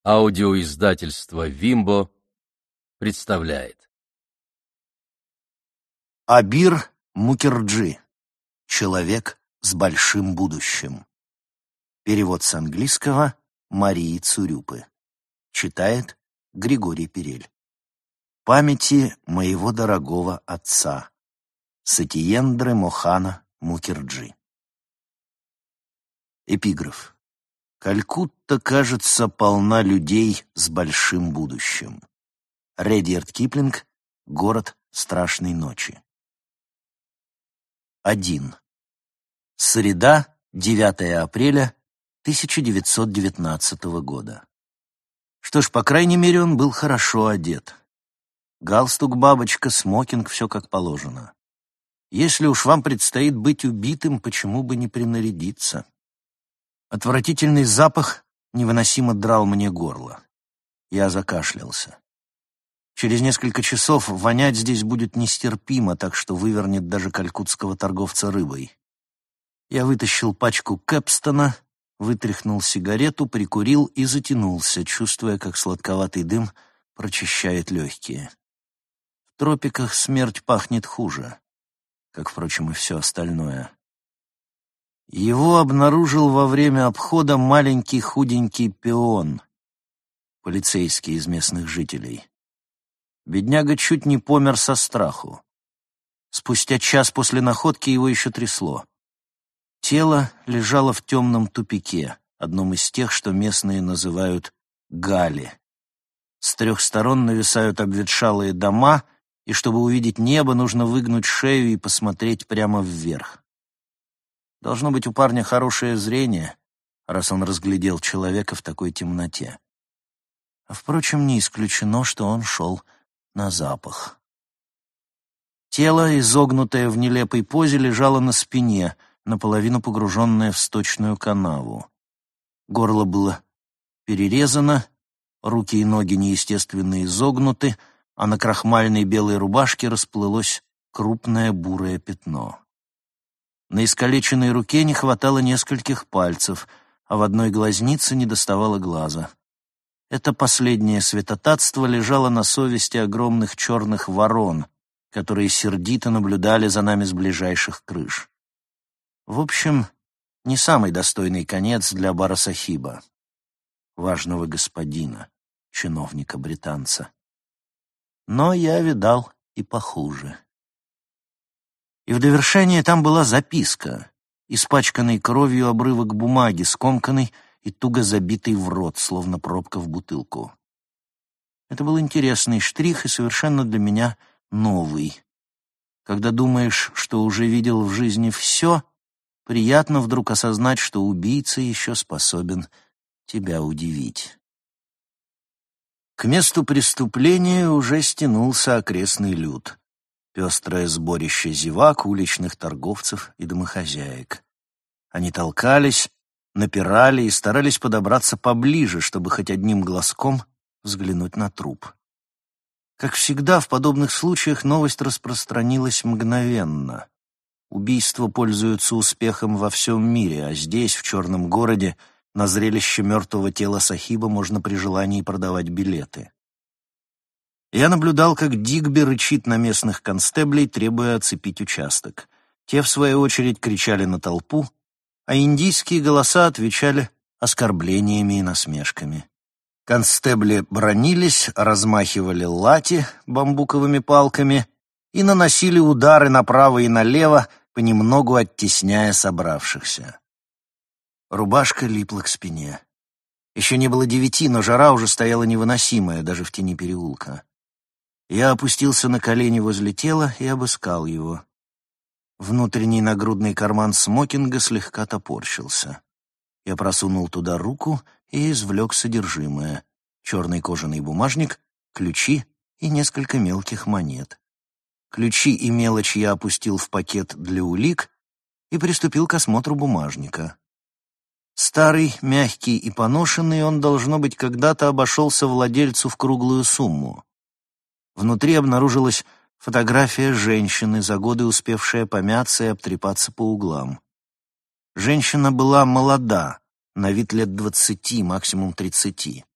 Аудиоиздательство «Вимбо» представляет. Абир Мукерджи. Человек с большим будущим. Перевод с английского Марии Цурюпы. Читает Григорий Перель. Памяти моего дорогого отца. Сатиендры Мохана Мукерджи. Эпиграф. Калькутта, кажется, полна людей с большим будущим. Редьярд Киплинг. Город страшной ночи. 1. Среда, 9 апреля 1919 года. Что ж, по крайней мере, он был хорошо одет. Галстук, бабочка, смокинг — все как положено. Если уж вам предстоит быть убитым, почему бы не принарядиться? Отвратительный запах невыносимо драл мне горло. Я закашлялся. Через несколько часов вонять здесь будет нестерпимо, так что вывернет даже калькутского торговца рыбой. Я вытащил пачку Кэпстона, вытряхнул сигарету, прикурил и затянулся, чувствуя, как сладковатый дым прочищает легкие. В тропиках смерть пахнет хуже, как, впрочем, и все остальное. Его обнаружил во время обхода маленький худенький пион, полицейский из местных жителей. Бедняга чуть не помер со страху. Спустя час после находки его еще трясло. Тело лежало в темном тупике, одном из тех, что местные называют гали. С 3 сторон нависают обветшалые дома, и чтобы увидеть небо, нужно выгнуть шею и посмотреть прямо вверх. Должно быть, у парня хорошее зрение, раз он разглядел человека в такой темноте. А, впрочем, не исключено, что он шел на запах. Тело, изогнутое в нелепой позе, лежало на спине, наполовину погруженное в сточную канаву. Горло было перерезано, руки и ноги неестественно изогнуты, а на крахмальной белой рубашке расплылось крупное бурое пятно. На искалеченной руке не хватало нескольких пальцев, а в одной глазнице недоставало глаза. Это последнее святотатство лежало на совести огромных черных ворон, которые сердито наблюдали за нами с ближайших крыш. В общем, не самый достойный конец для Барасахиба, важного господина, чиновника-британца. Но я видал и похуже. И в довершение там была записка, испачканный кровью обрывок бумаги, скомканный и туго забитый в рот, словно пробка в бутылку. Это был интересный штрих и совершенно для меня новый. Когда думаешь, что уже видел в жизни все, приятно вдруг осознать, что убийца еще способен тебя удивить. К месту преступления уже стянулся окрестный люд. Пестрое сборище зевак, уличных торговцев и домохозяек. Они толкались, напирали и старались подобраться поближе, чтобы хоть одним глазком взглянуть на труп. Как всегда, в подобных случаях новость распространилась мгновенно. Убийства пользуются успехом во всем мире, а здесь, в черном городе, на зрелище мертвого тела Сахиба можно при желании продавать билеты. Я наблюдал, как Дигби рычит на местных констеблей, требуя оцепить участок. Те, в свою очередь, кричали на толпу, а индийские голоса отвечали оскорблениями и насмешками. Констебли бранились, размахивали лати бамбуковыми палками и наносили удары направо и налево, понемногу оттесняя собравшихся. Рубашка липла к спине. Еще не было 9, но жара уже стояла невыносимая, даже в тени переулка. Я опустился на колени возле тела и обыскал его. Внутренний нагрудный карман смокинга слегка топорщился. Я просунул туда руку и извлек содержимое: черный кожаный бумажник, ключи и несколько мелких монет. Ключи и мелочь я опустил в пакет для улик и приступил к осмотру бумажника. Старый, мягкий и поношенный, он, должно быть, когда-то обошелся владельцу в круглую сумму. Внутри обнаружилась фотография женщины, за годы успевшая помяться и обтрепаться по углам. Женщина была молода, на вид лет 20, максимум 30.